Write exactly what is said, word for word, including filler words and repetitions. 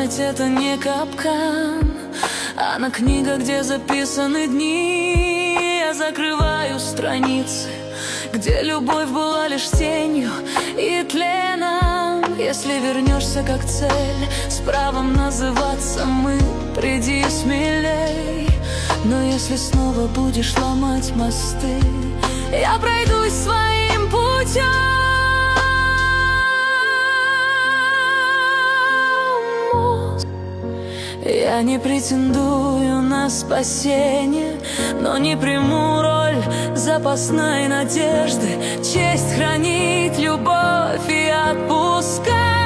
Память — это не капкан, она книга, где записаны дни. Я закрываю страницы, где любовь была лишь тенью и тленом. Если вернешься как цель, с правом называться мы, приди смелей. Но если снова будешь ломать мосты, я пройдусь своим путем. Я не претендую на спасение, но не приму роль запасной надежды. Честь хранить любовь и отпускать.